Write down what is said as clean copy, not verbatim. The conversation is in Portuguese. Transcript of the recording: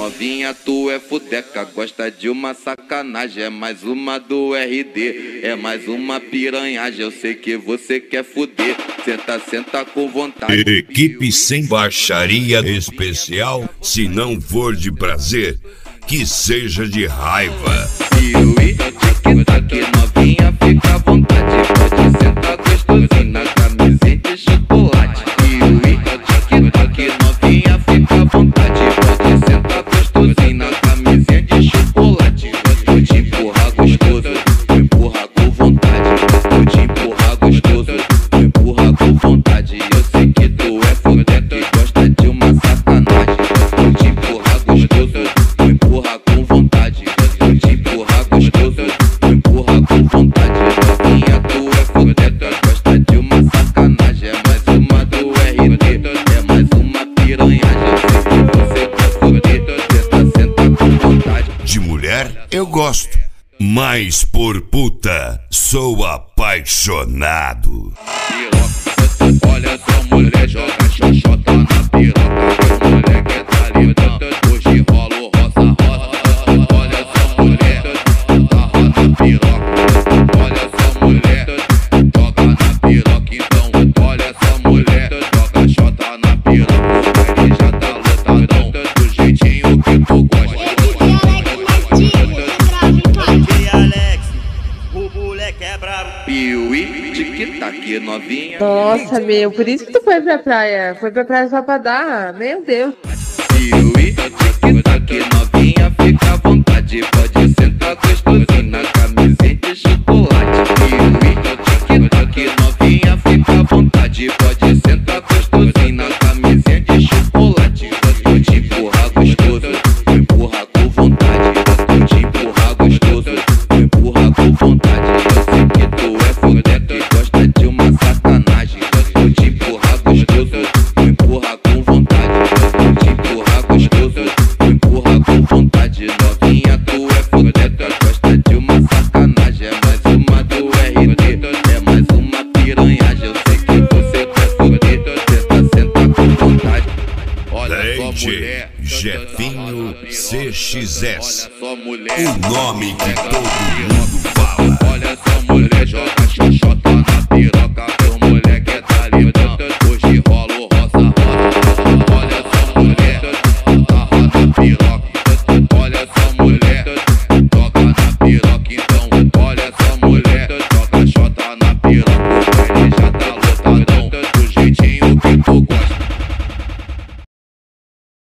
Novinha, tu é fudeca, gosta de uma sacanagem. É mais uma do RD, é mais uma piranhagem. Eu sei que você quer fuder, senta, senta com vontade. Equipe sem baixaria especial, se não for de prazer, que seja de raiva. Piuí, tic-tac, novinha, fica à vontade. Pode sentar gostosinho na camisinha de chocolate. Piuí, tic-tac, novinha, fica à vontade. Pode sentar gostosinho na camisinha de chocolate. Vou te empurrar gostoso, vou empurrar com vontade. Vou te empurrar gostoso, vou empurrar com vontade. Eu sei que tu é fudeca e gosta de uma sacanagem. Vou te empurrar gostoso, vou empurrar com vontade. Vou te empurrar gostoso, vou empurrar com vontade. Novinha, tu é fudeca, gosta de uma sacanagem. É mais uma do RD, é mais uma piranhagem. Eu sei que você quer fuder, senta com vontade. De mulher eu gosto, mas por puta sou apaixonado. Piroca, olha só, mulher, joga xoxota na piroca. Mulher que tá lidando, hoje rola o roça-roça. Olha só, mulher, sarra na piroca. Olha só, mulher, joga na piroca. Então, olha só, mulher, joga xota na piroca. Ele já tá lotadão, do jeitinho que tu gosta. Piuí, tic-tac, novinha. Nossa, meu, por isso que tu foi pra praia. Foi pra praia só pra dar. Meu Deus. Piuí, tic-tac, novinha, fica à vontade. Pode sentar gostosinho na camisinha de chocolate. Piuí, tic-tac, novinha, fica à vontade. Pode sentar gostosinho na camisinha de chocolate. Vou te empurrar gostoso, vou empurrar com vontade. Vou te empurrar gostoso, vou empurrar com vontade. Eu sei que tu é fudeca e gosta de uma sacanagem. Vou te empurrar gostoso, vou empurrar com vontade. Vou te empurrar gostoso, vou empurrar com vontade. Novinha, tu é fudeca, gosta de uma sacanagem. É mais uma do RD, é mais uma piranhagem. Eu sei que você quer fuder, senta com vontade. Olha só, mulher, Jefinho CXS, olha só, mulher, o nome que todo mundo fala. olha só, mulher, joga xoxota